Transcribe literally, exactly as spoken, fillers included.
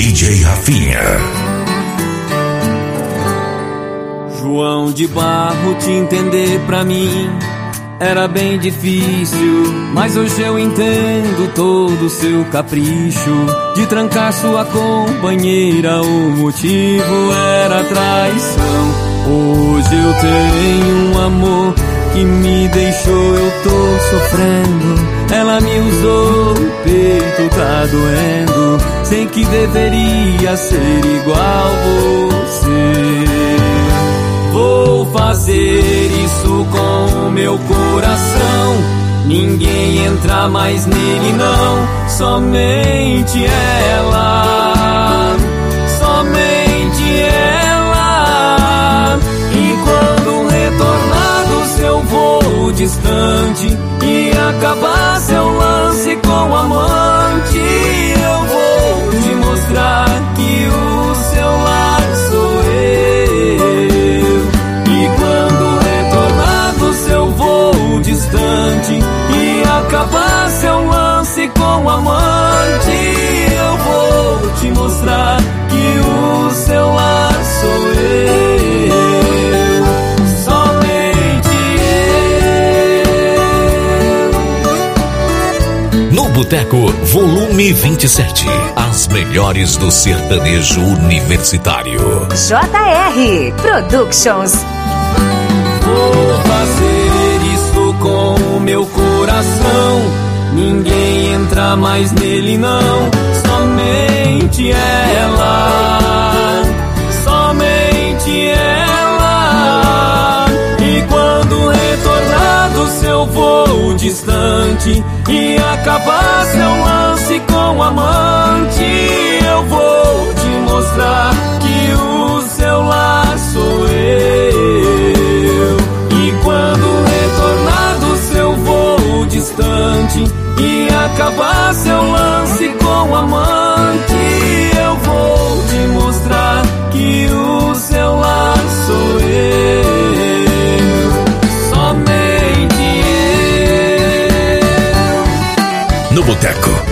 D J Rafinha. João de Barro, te entender pra mim era bem difícil, mas hoje eu entendo todo o seu capricho de trancar sua companheira. O motivo era traição. Hoje eu tenho um amor que me deixou, eu tô sofrendo. Ela me usou, o peito tá doendo. Sei que deveria ser igual você. Vou fazer isso com o meu coração. Ninguém entra mais nele não, somente ela, somente ela. E quando retornar do seu voo distante e acabar seu lance com amante, eu vou te mostrar que o seu lar sou eu. E quando retornar do seu voo distante e acabar seu lance com amante, eu vou te mostrar que o seu lar sou eu. Somente eu. No Boteco, volume vinte e sete. As melhores do sertanejo universitário. J R Productions. Vou fazer isso com o meu coração. Ninguém entra mais nele não, somente ela, somente ela. E quando retornar do seu voo distante e acabar seu lance com amante, eu vou te mostrar que o seu lar sou eu. E quando retornar do seu voo distante e acabar seu lance com amante, eu vou te mostrar que o seu lar sou eu. Somente eu. No Boteco,